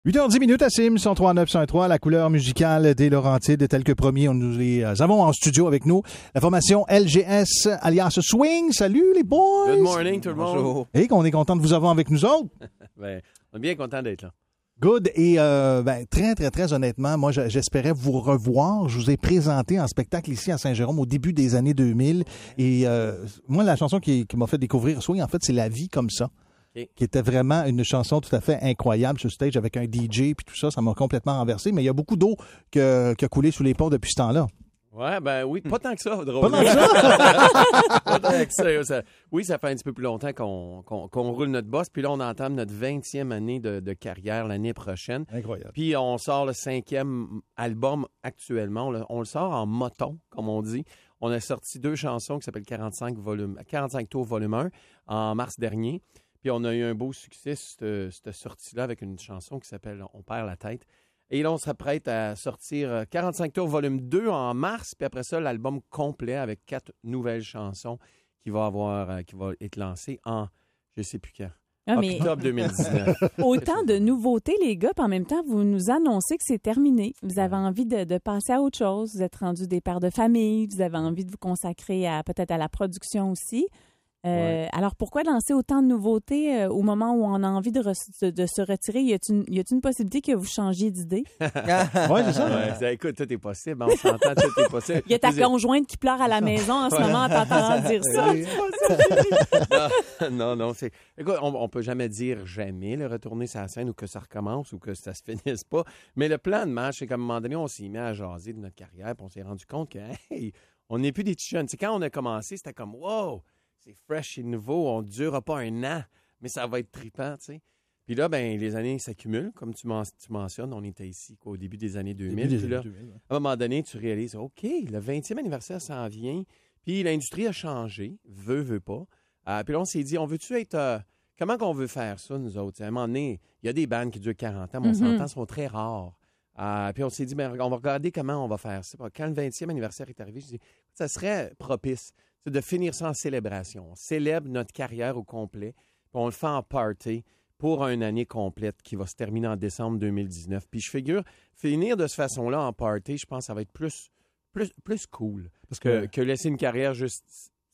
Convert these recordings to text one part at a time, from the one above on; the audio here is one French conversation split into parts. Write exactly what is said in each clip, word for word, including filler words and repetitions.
huit heures dix minutes à Sim, cent trois neuf cent trois, la couleur musicale des Laurentides, tel que promis, on nous les avons en studio avec nous. La formation L G S, alias Swing. Salut les boys! Good morning tout le monde! Bonjour. Et qu'on est content de vous avoir avec nous autres. ben, on est bien content d'être là. Good. Et euh, ben, très, très, très honnêtement, moi, j'espérais vous revoir. Je vous ai présenté en spectacle ici à Saint-Jérôme au début des années deux mille. Et euh, moi, la chanson qui, qui m'a fait découvrir Swing, en fait, c'est La vie comme ça. Okay. Qui était vraiment une chanson tout à fait incroyable sur stage avec un D J puis tout ça, ça m'a complètement renversé, mais il y a beaucoup d'eau qui a coulé sous les ponts depuis ce temps-là. Ouais, ben oui, pas tant que ça, drôle. Pas tant que ça? Pas tant que ça, ça. Oui, ça fait un petit peu plus longtemps qu'on, qu'on, qu'on roule notre boss, puis là, on entame notre vingtième année de, de carrière l'année prochaine. Incroyable. Puis on sort le cinquième album actuellement, on le, on le sort en moton, comme on dit. On a sorti deux chansons qui s'appellent quarante-cinq, volume, quarante-cinq tours volume un en mars dernier. Puis on a eu un beau succès, cette, cette sortie-là, avec une chanson qui s'appelle « On perd la tête ». Et là, on s'apprête à sortir quarante-cinq tours volume deux en mars, puis après ça, l'album complet avec quatre nouvelles chansons qui va avoir, qui va être lancé en, je ne sais plus quand, ah, mais... octobre deux mille dix-neuf. Autant de nouveautés, les gars, puis en même temps, vous nous annoncez que c'est terminé. Vous avez envie de, de passer à autre chose. Vous êtes rendus des pères de famille. Vous avez envie de vous consacrer à peut-être à la production aussi. Euh, ouais. Alors, pourquoi lancer autant de nouveautés euh, au moment où on a envie de, re- de, de se retirer? Y a-t-il une, y a-t-il une possibilité que vous changiez d'idée? Oui, c'est ça. Ouais, ça. Écoute, tout est possible. On s'entend, tout est possible. Il y a ta conjointe qui pleure à la maison en ce moment en t'entendant dire ça. non, non, non. C'est... Écoute, on ne peut jamais dire jamais le retourner sur la scène ou que ça recommence ou que ça se finisse pas. Mais le plan de match, c'est qu'à un moment donné, on s'est mis à jaser de notre carrière puis on s'est rendu compte que, hey, on n'est plus des petits jeunes. T'sais, quand on a commencé, c'était comme, wow! C'est fresh et nouveau, on ne durera pas un an, mais ça va être trippant, tu sais. Puis là, ben les années s'accumulent, comme tu, men- tu mentionnes, on était ici quoi, au début des années deux mille. Puis là, deux mille, ouais. À un moment donné, tu réalises, OK, le vingtième anniversaire s'en vient, puis l'industrie a changé, veut, veut pas. Euh, puis là, on s'est dit, on veut-tu être... Euh, comment qu'on veut faire ça, nous autres? À un moment donné, il y a des bandes qui durent quarante ans, mais on mm-hmm. s'entend, sont très rares. Euh, puis on s'est dit, ben, on va regarder comment on va faire ça. Quand le vingtième anniversaire est arrivé, je dis, ça serait propice. C'est de finir ça en célébration. On célèbre notre carrière au complet, puis on le fait en party pour une année complète qui va se terminer en décembre deux mille dix-neuf. Puis je figure, finir de cette façon-là en party, je pense que ça va être plus, plus, plus cool Parce que, que laisser une carrière juste...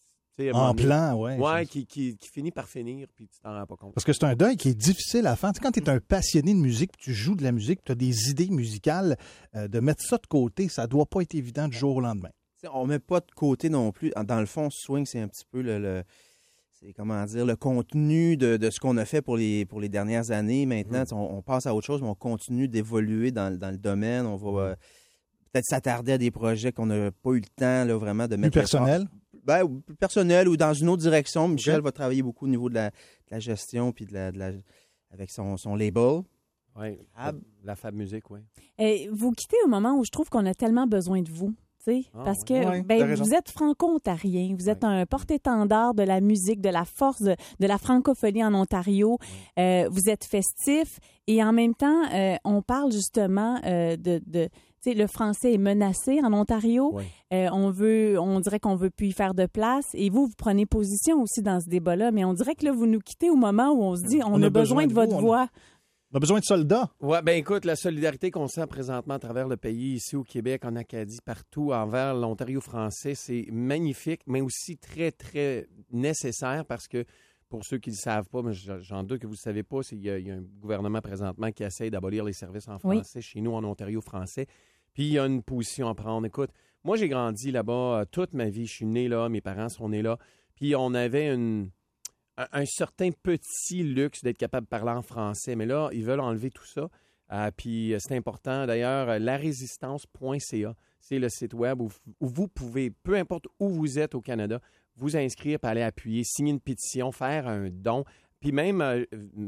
En plan, oui. Oui, qui, qui, qui finit par finir, puis tu t'en rends pas compte. Parce que c'est un deuil qui est difficile à faire. Tu sais, quand tu es un passionné de musique, tu joues de la musique, tu as des idées musicales, euh, de mettre ça de côté, ça doit pas être évident du jour au lendemain. T'sais, on met pas de côté non plus. Dans le fond, Swing, c'est un petit peu le, le c'est comment dire le contenu de, de ce qu'on a fait pour les pour les dernières années. Maintenant, mmh. on, on passe à autre chose, mais on continue d'évoluer dans, dans le domaine. On va euh, peut-être s'attarder à des projets qu'on n'a pas eu le temps là, vraiment de mettre. Plus personnel? Ben, ou plus personnel ou dans une autre direction. Michel okay. va travailler beaucoup au niveau de la, de la gestion puis de la, de la avec son, son label. Oui, Fab. La Fab Musique, oui. Et vous quittez au moment où je trouve qu'on a tellement besoin de vous. Ah, parce que oui. ben, vous êtes franco-ontarien, vous êtes oui. un porte-étendard de la musique, de la force de, de la francophonie en Ontario. Oui. Euh, vous êtes festif et en même temps, euh, on parle justement euh, de... de tu sais, le français est menacé en Ontario. Oui. Euh, on veut, on dirait qu'on veut plus y faire de place. Et vous, vous prenez position aussi dans ce débat-là. Mais on dirait que là, vous nous quittez au moment où on se dit, on, on a, a besoin, besoin de, de votre vous, voix. A... On a besoin de soldats. Oui, bien écoute, la solidarité qu'on sent présentement à travers le pays, ici au Québec, en Acadie, partout, envers l'Ontario français, c'est magnifique, mais aussi très, très nécessaire parce que, pour ceux qui ne le savent pas, mais j'en doute que vous ne le savez pas, il y, a, il y a un gouvernement présentement qui essaie d'abolir les services en français oui. chez nous, en Ontario français. Puis il y a une position à prendre. Écoute, moi, j'ai grandi là-bas toute ma vie. Je suis né là, mes parents sont nés là. Puis on avait une... un certain petit luxe d'être capable de parler en français. Mais là, ils veulent enlever tout ça. Euh, puis c'est important. D'ailleurs, la résistance point c a, c'est le site web où, où vous pouvez, peu importe où vous êtes au Canada, vous inscrire, puis aller appuyer, signer une pétition, faire un don, puis même euh,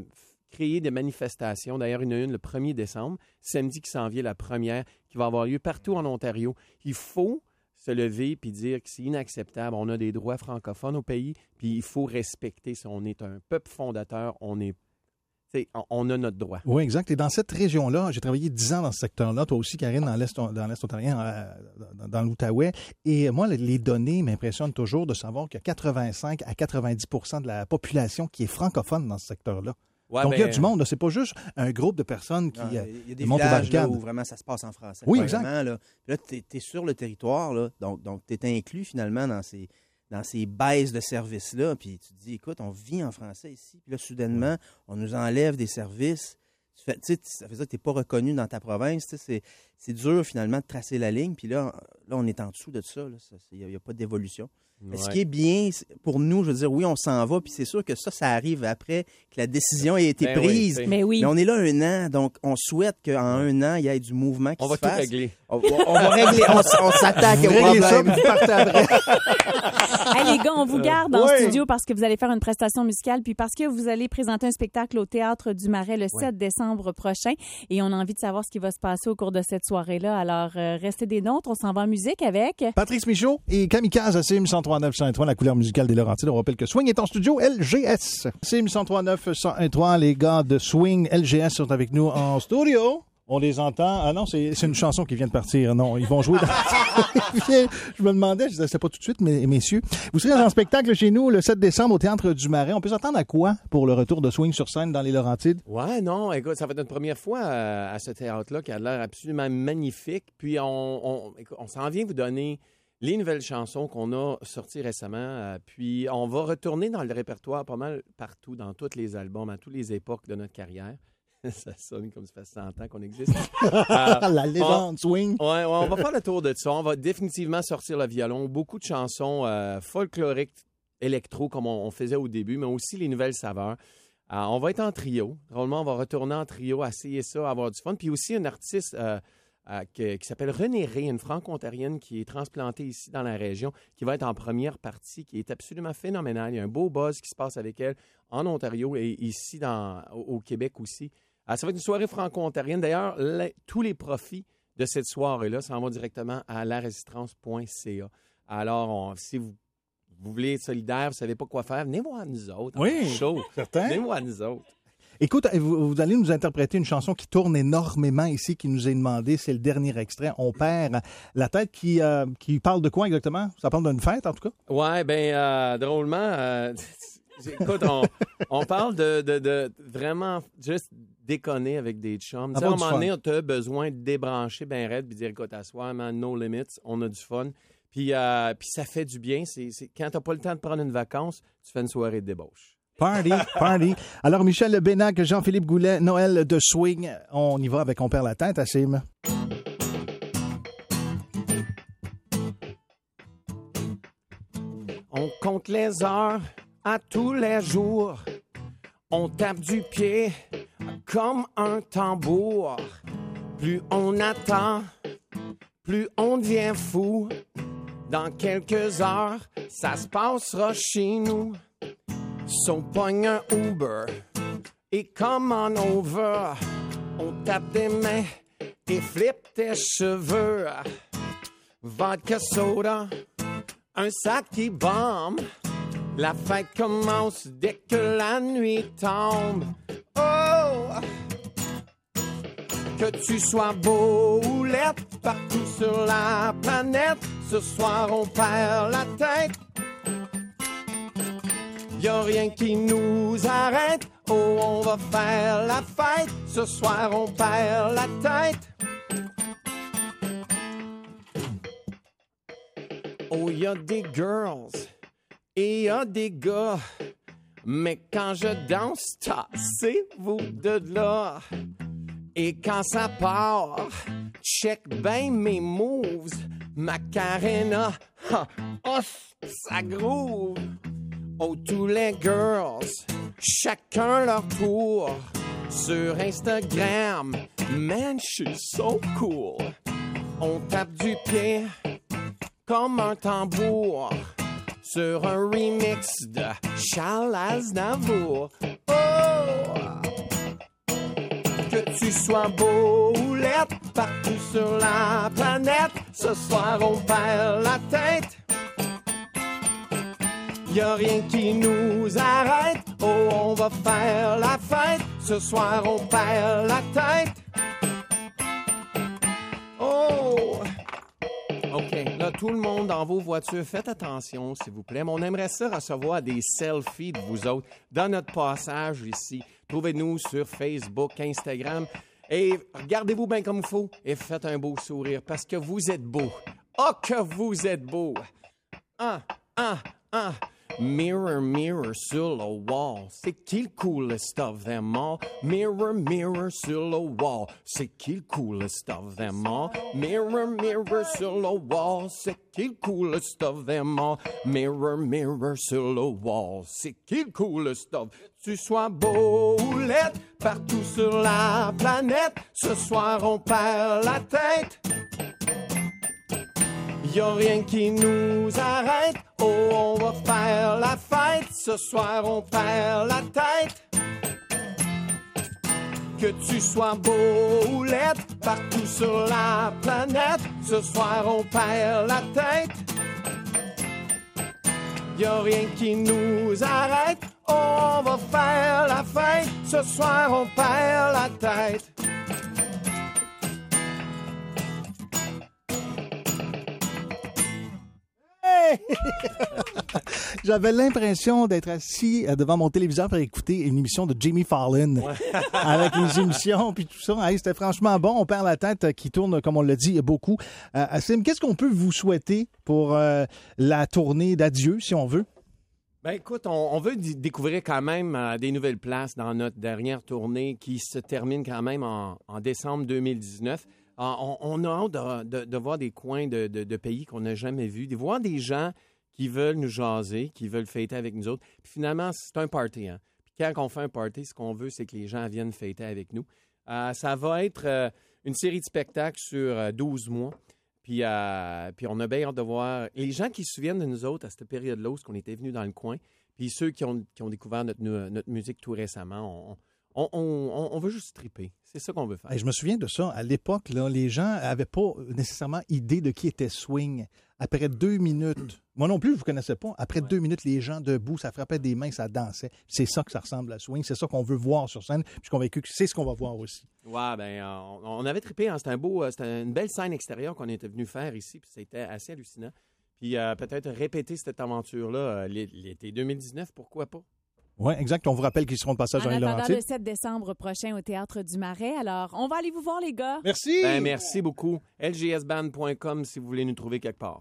créer des manifestations. D'ailleurs, il y en a une le premier décembre, samedi qui s'en vient, la première, qui va avoir lieu partout en Ontario. Il faut se lever puis dire que c'est inacceptable. On a des droits francophones au pays, puis il faut respecter ça. On est un peuple fondateur, on est, on a notre droit. Oui, exact. Et dans cette région-là, j'ai travaillé dix ans dans ce secteur-là, toi aussi, Karine, dans l'Est, dans l'Est ontarien, euh, dans, dans l'Outaouais. Et moi, les données m'impressionnent toujours de savoir qu'il y a quatre-vingt-cinq à quatre-vingt-dix pour cent de la population qui est francophone dans ce secteur-là. Ouais, Donc, il y a ben, du monde. Là. C'est pas juste un groupe de personnes qui Non, euh, il y a des montent aux villages là, barricades. où vraiment ça se passe en français. Oui, Vraiment, exact. Là, Puis là tu es sur le territoire, là, donc, donc tu es inclus finalement dans ces, dans ces baisses de services-là. Puis tu te dis, écoute, on vit en français ici. Puis là, soudainement, on nous enlève des services. Tu fais, tu sais, ça fait ça que tu n'es pas reconnu dans ta province. Tu sais, c'est, c'est dur finalement de tracer la ligne. Puis là, là on est en dessous de ça. Il n'y a, a pas d'évolution. Mais ce ouais. qui est bien pour nous, je veux dire, oui, on s'en va, puis c'est sûr que ça, ça arrive après que la décision ait été Ben oui, prise. c'est- Mais oui. Mais on est là un an, donc on souhaite qu'en un an, il y ait du mouvement qui On se va tout fasse. régler. On, on- on va régler, on, s- on s'attaque Vous au réglez ça, problème. puis vous partez après. Hey, les gars, on vous garde en oui. studio parce que vous allez faire une prestation musicale, puis parce que vous allez présenter un spectacle au Théâtre du Marais le sept décembre prochain. Et on a envie de savoir ce qui va se passer au cours de cette soirée-là. Alors, euh, restez des nôtres. On s'en va en musique avec... Patrice Michaud et Kamikaze à C I M cent trois neuf cent trois, la couleur musicale des Laurentides. On rappelle que Swing est en studio L G S. C I M cent trois neuf cent trois, les gars de Swing L G S sont avec nous en studio. On les entend. Ah non, c'est, c'est une chanson qui vient de partir. Non, ils vont jouer dans... Je me demandais, je disais, c'est pas tout de suite, mais messieurs. Vous serez en spectacle chez nous le sept décembre au Théâtre du Marais. On peut s'attendre à quoi pour le retour de Swing sur scène dans les Laurentides? Ouais, non, écoute, ça va être notre première fois euh, à ce théâtre-là qui a l'air absolument magnifique. Puis on, on, écoute, on s'en vient vous donner les nouvelles chansons qu'on a sorties récemment. Euh, puis on va retourner dans le répertoire pas mal partout, dans tous les albums, à toutes les époques de notre carrière. Ça sonne comme ça fait cent ans qu'on existe. Euh, La légende Swing. Ouais, ouais, on va faire le tour de ça. On va définitivement sortir le violon. Beaucoup de chansons euh, folkloriques, électro, comme on, on faisait au début, mais aussi les nouvelles saveurs. Euh, on va être en trio. Drôlement, on va retourner en trio, essayer ça, avoir du fun. Puis aussi, une artiste euh, euh, qui, qui s'appelle Renée Ré, une franco-ontarienne qui est transplantée ici dans la région, qui va être en première partie, qui est absolument phénoménale. Il y a un beau buzz qui se passe avec elle en Ontario et ici dans, au, au Québec aussi. Ah, ça va être une soirée franco-ontarienne. D'ailleurs, les, tous les profits de cette soirée-là s'en vont directement à la résistance point c a. Alors, on, si vous, vous voulez être solidaire, vous ne savez pas quoi faire, venez voir nous autres. Oui, Chaud. certain. Venez voir nous autres. Écoute, vous, vous allez nous interpréter une chanson qui tourne énormément ici, qui nous est demandée. C'est le dernier extrait. On perd la tête qui, euh, qui parle de quoi exactement? Ça parle d'une fête, en tout cas? Ouais, bien, euh, drôlement, euh, écoute, on, on parle de, de, de vraiment juste déconner avec des chums. Tu sais, à un Avoir du moment donné, fun. tu as besoin de débrancher ben raide puis dire, écoute, à soir, man, no limits, on a du fun. Puis, euh, puis ça fait du bien. C'est, c'est, quand tu n'as pas le temps de prendre une vacance, tu fais une soirée de débauche. Party, party. Alors, Michel Bénac, Jean-Philippe Goulet, Noël de Swing. On y va avec On perd la tête, Assim. On compte les heures à tous les jours. On tape du pied comme un tambour. Plus on attend, plus on devient fou. Dans quelques heures, ça se passera chez nous. So pogne un Uber et come on over. On tape des mains et flippe tes cheveux. Vodka soda, un sac qui bombe. La fête commence dès que la nuit tombe. Oh! Que tu sois beau ou laid, partout sur la planète, ce soir on perd la tête. Y'a rien qui nous arrête, oh on va faire la fête, ce soir on perd la tête. Oh y'a des girls et y'a des gars, mais quand je danse, tassez-vous de là. Et quand ça part, check ben mes moves, Macarena, ha, oh, ça groove. Oh, tous les girls, chacun leur tour. Sur Instagram, man, je suis so cool. On tape du pied comme un tambour sur un remix de Charles Aznavour. Oh! Que tu sois beau ou laid, partout sur la planète, ce soir on perd la tête. Y'a rien qui nous arrête, oh on va faire la fête, ce soir on perd la tête. Oh! OK, là tout le monde dans vos voitures, faites attention s'il vous plaît, mais on aimerait ça recevoir des selfies de vous autres dans notre passage ici. Trouvez-nous sur Facebook, Instagram. Et regardez-vous bien comme il faut et faites un beau sourire parce que vous êtes beau. Oh, que vous êtes beau! Ah, ah, ah! Mirror, mirror sur le wall, c'est qui le coolest of them all? Mirror, mirror sur le wall, c'est qui le coolest of them all? Mirror, mirror sur le wall, c'est qui le coolest of them all? Mirror, mirror sur le wall, c'est qui le coolest of... Tu sois beau ou laid, partout sur la planète, ce soir on perd la tête. Y'a rien qui nous arrête, oh on va faire la fête, ce soir on perd la tête. Que tu sois beau ou laid, partout sur la planète, ce soir on perd la tête. Y'a rien qui nous arrête, oh on va faire la fête, ce soir on perd la tête. J'avais l'impression d'être assis devant mon téléviseur pour écouter une émission de Jimmy Fallon ouais. avec les émissions puis tout ça. Hey, c'était franchement bon. On perd la tête qui tourne, comme on l'a dit, beaucoup. Euh, Asim, qu'est-ce qu'on peut vous souhaiter pour euh, la tournée d'adieu, si on veut? Ben écoute, on, on veut d- découvrir quand même euh, des nouvelles places dans notre dernière tournée qui se termine quand même en, en décembre deux mille dix-neuf. On, on a hâte de, de, de voir des coins de, de, de pays qu'on n'a jamais vus, de voir des gens qui veulent nous jaser, qui veulent fêter avec nous autres. Puis finalement, c'est un party. Hein? Puis quand on fait un party, ce qu'on veut, c'est que les gens viennent fêter avec nous. Euh, ça va être euh, une série de spectacles sur euh, douze mois. Puis, euh, puis on a bien hâte de voir les gens qui se souviennent de nous autres à cette période-là où on était venus dans le coin. Puis ceux qui ont, qui ont découvert notre, notre musique tout récemment, on, On, on, on veut juste triper. C'est ça qu'on veut faire. Et je me souviens de ça. À l'époque, là, les gens n'avaient pas nécessairement idée de qui était Swing. Après deux minutes, moi non plus, je ne vous connaissais pas. Après ouais. deux minutes, les gens debout, ça frappait des mains, ça dansait. C'est ça que ça ressemble à Swing. C'est ça qu'on veut voir sur scène. Puis je suis convaincu que c'est ce qu'on va voir aussi. Ouais, ben, on, on avait trippé. Hein. C'était un beau, c'était une belle scène extérieure qu'on était venu faire ici. Puis c'était assez hallucinant. Puis euh, peut-être répéter cette aventure-là euh, l'été deux mille dix-neuf, pourquoi pas? Oui, exact. On vous rappelle qu'ils seront de passage en dans les Laurentides. En attendant le sept décembre prochain au Théâtre du Marais. Alors, on va aller vous voir, les gars. Merci. Ben, merci beaucoup. l g s band point com si vous voulez nous trouver quelque part.